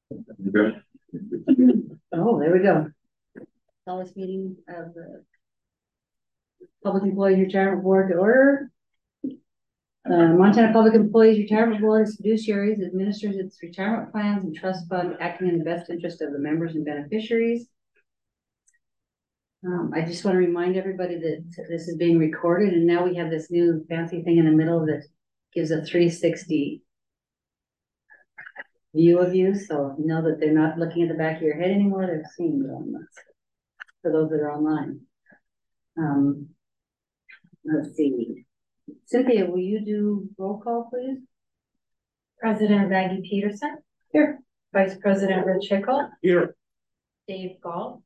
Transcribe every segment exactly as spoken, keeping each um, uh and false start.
Oh, there we go. Call this meeting of the Public Employees Retirement Board to order. Uh, Montana Public Employees Retirement Board is fiduciaries, administers its retirement plans and trust fund, acting in the best interest of the members and beneficiaries. Um, I just want to remind everybody that this is being recorded, and now we have this new fancy thing in the middle that gives a three sixty view of you, so know that they're not looking at the back of your head anymore, they're seeing you on this, for those that are online. Um, let's see. Cynthia, will you do roll call, please? President Maggie Peterson. Here. Vice President Rich Hickle. Here. Dave Gall.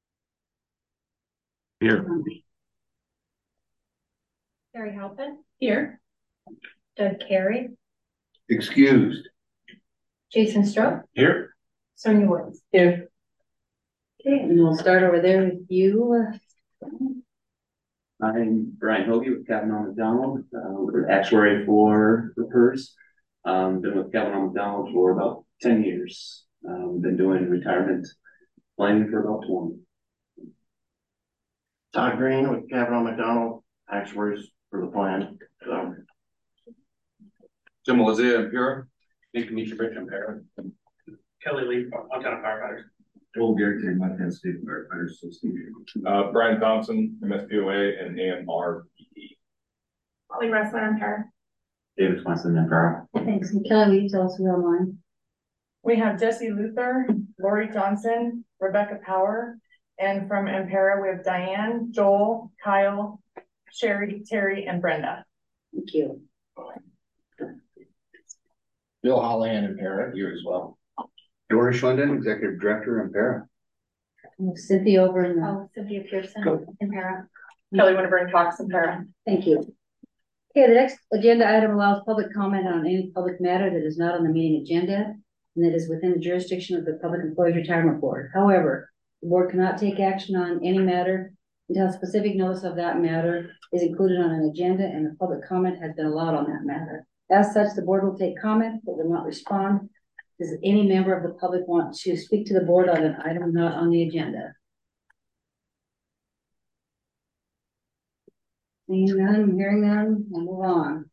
Here. Um, Carrie Halpin. Here. Doug Carey. Excused. Jason Stroh. Here. Sonia Woods. Here. Okay, and we'll start over there with you. I'm Brian Hoagie with Kavanaugh McDonald. Uh, we're actuary for the P E R S. Um, been with Kavanaugh McDonald for about ten years. Um, been doing retirement planning for about twenty. Todd Green with Kavanaugh McDonald, actuaries for the plan. So. Jim Lizzie, Impera. Nick Demetri, Rich, Impera. Kelly Lee, Montana Firefighters. Joel Garrett, Montana State Firefighters Association. Uh, Brian Thompson, M S P O A, and A M R P E. Holly Ressler, Empire. David Swenson, Empire. Thanks. And Kelly, will you tell us who's online? We have Jesse Luther, Lori Johnson, Rebecca Power, and from Empera we have Diane, Joel, Kyle, Sherry, Terry, and Brenda. Thank you. Bill Hollihan and Parrot here as well. Dory Schlinden, Executive Director, Impera. Cynthia over in the. Oh, Cynthia Pearson. Empire. Kelly Winterburn talks Empera. Thank you. Okay, the next agenda item allows public comment on any public matter that is not on the meeting agenda and that is within the jurisdiction of the Public Employees Retirement Board. However, the board cannot take action on any matter until specific notice of that matter is included on an agenda and the public comment has been allowed on that matter. As such, the board will take comment but will not respond. Does any member of the public want to speak to the board on an item not on the agenda? Seeing none, hearing none, we'll move on.